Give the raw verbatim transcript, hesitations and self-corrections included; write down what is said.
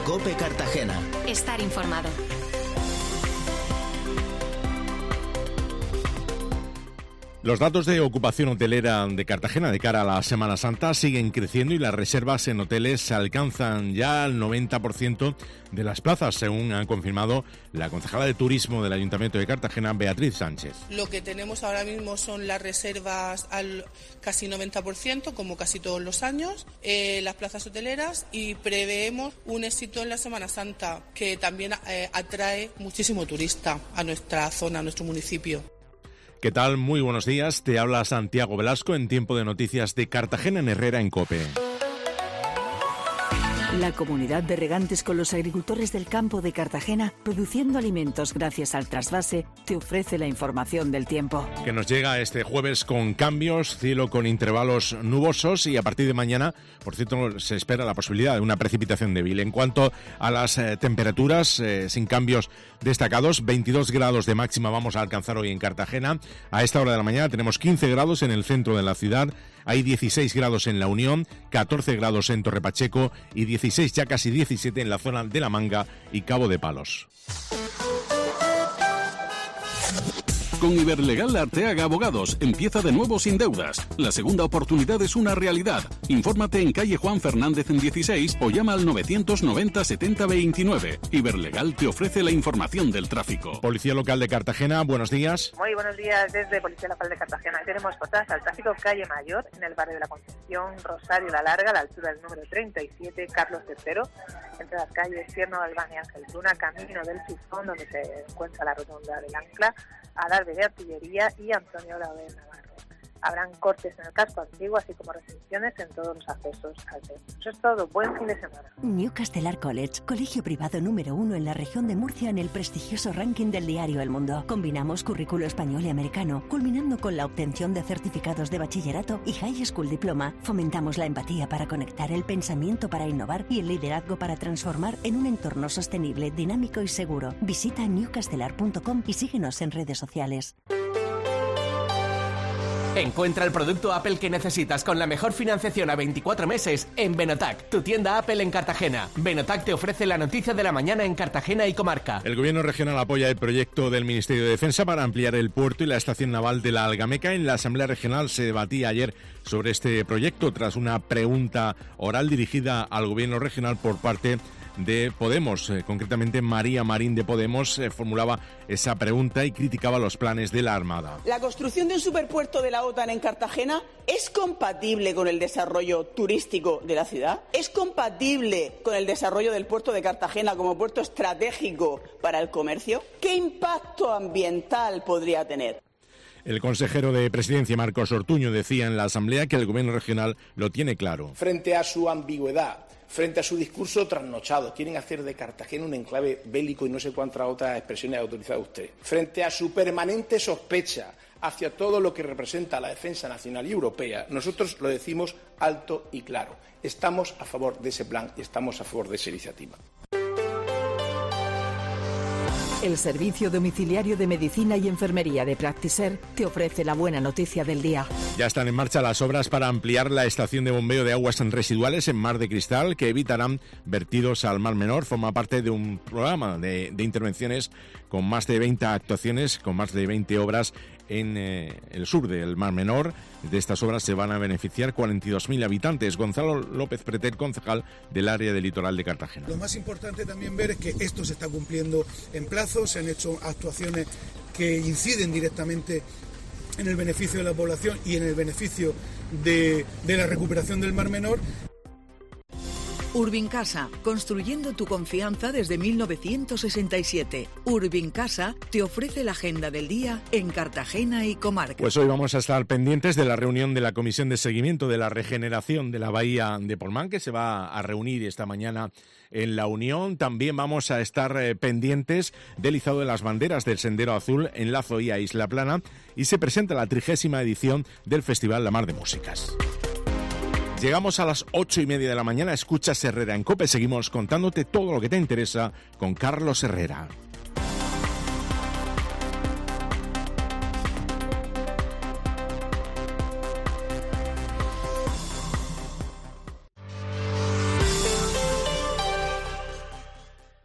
COPE Cartagena. Estar informado. Los datos de ocupación hotelera de Cartagena de cara a la Semana Santa siguen creciendo y las reservas en hoteles alcanzan ya el noventa por ciento de las plazas, según ha confirmado la concejala de Turismo del Ayuntamiento de Cartagena, Beatriz Sánchez. Lo que tenemos ahora mismo son las reservas al casi noventa por ciento, como casi todos los años, eh, las plazas hoteleras, y preveemos un éxito en la Semana Santa que también eh, atrae muchísimo turista a nuestra zona, a nuestro municipio. ¿Qué tal? Muy buenos días. Te habla Santiago Velasco en Tiempo de Noticias de Cartagena en Herrera en COPE. La comunidad de regantes con los agricultores del campo de Cartagena, produciendo alimentos gracias al trasvase, te ofrece la información del tiempo. Que nos llega este jueves con cambios, cielo con intervalos nubosos y a partir de mañana, por cierto, se espera la posibilidad de una precipitación débil. En cuanto a las eh, temperaturas, eh, sin cambios destacados, veintidós grados de máxima vamos a alcanzar hoy en Cartagena. A esta hora de la mañana tenemos quince grados en el centro de la ciudad, hay dieciséis grados en La Unión, catorce grados en Torre Pacheco y dieciséis, ya casi diecisiete en la zona de La Manga y Cabo de Palos. Con Iberlegal Arteaga Abogados, empieza de nuevo sin deudas. La segunda oportunidad es una realidad. Infórmate en calle Juan Fernández en dieciséis o llama al novecientos noventa setenta veintinueve. Iberlegal te ofrece la información del tráfico. Policía Local de Cartagena, buenos días. Muy buenos días desde Policía Local de Cartagena. Tenemos cortadas al tráfico calle Mayor, en el barrio de la Concepción, Rosario La Larga, a la altura del número treinta y siete, Carlos tercero, entre las calles Tierno Galván y Ángel Luna, camino del Chifón, donde se encuentra la rotonda del Ancla, Alarde de Artillería y Antonio Laurel Navarro. Habrán cortes en el casco antiguo, así como restricciones en todos los accesos al centro. Eso es todo. Buen fin de semana. New Castelar College, colegio privado número uno en la región de Murcia en el prestigioso ranking del diario El Mundo. Combinamos currículo español y americano, culminando con la obtención de certificados de bachillerato y High School Diploma. Fomentamos la empatía para conectar, el pensamiento para innovar y el liderazgo para transformar en un entorno sostenible, dinámico y seguro. Visita new castelar punto com y síguenos en redes sociales. Encuentra el producto Apple que necesitas con la mejor financiación a veinticuatro meses en Benotac, tu tienda Apple en Cartagena. Benotac te ofrece la noticia de la mañana en Cartagena y comarca. El Gobierno regional apoya el proyecto del Ministerio de Defensa para ampliar el puerto y la estación naval de la Algameca. En la Asamblea Regional se debatía ayer sobre este proyecto tras una pregunta oral dirigida al Gobierno regional por parte de Podemos. Eh, concretamente, María Marín de Podemos eh, formulaba esa pregunta y criticaba los planes de la Armada. ¿La construcción de un superpuerto de la OTAN en Cartagena es compatible con el desarrollo turístico de la ciudad? ¿Es compatible con el desarrollo del puerto de Cartagena como puerto estratégico para el comercio? ¿Qué impacto ambiental podría tener? El consejero de Presidencia, Marcos Ortuño, decía en la Asamblea que el Gobierno regional lo tiene claro. Frente a su ambigüedad, frente a su discurso trasnochado, quieren hacer de Cartagena un enclave bélico y no sé cuántas otras expresiones ha utilizado usted. Frente a su permanente sospecha hacia todo lo que representa la defensa nacional y europea, nosotros lo decimos alto y claro. Estamos a favor de ese plan y estamos a favor de esa iniciativa. El Servicio Domiciliario de Medicina y Enfermería de Practiser te ofrece la buena noticia del día. Ya están en marcha las obras para ampliar la estación de bombeo de aguas residuales en Mar de Cristal, que evitarán vertidos al Mar Menor. Forma parte de un programa de, de intervenciones con más de veinte actuaciones, con más de veinte obras en eh, el sur del Mar Menor. De estas obras se van a beneficiar cuarenta y dos mil habitantes. Gonzalo López Pretel, concejal del área del litoral de Cartagena. Lo más importante también ver es que esto se está cumpliendo en plazo, se han hecho actuaciones que inciden directamente en el beneficio de la población y en el beneficio de, de la recuperación del Mar Menor. Urbincasa, construyendo tu confianza desde mil novecientos sesenta y siete. Urbincasa te ofrece la agenda del día en Cartagena y comarca. Pues hoy vamos a estar pendientes de la reunión de la Comisión de Seguimiento de la Regeneración de la Bahía de Portmán, que se va a reunir esta mañana en La Unión. También vamos a estar eh, pendientes del izado de las banderas del Sendero Azul en La Zoía, Isla Plana, y se presenta la trigésima edición del Festival La Mar de Músicas. Llegamos a las ocho y media de la mañana. Escuchas Herrera en COPE. Seguimos contándote todo lo que te interesa con Carlos Herrera.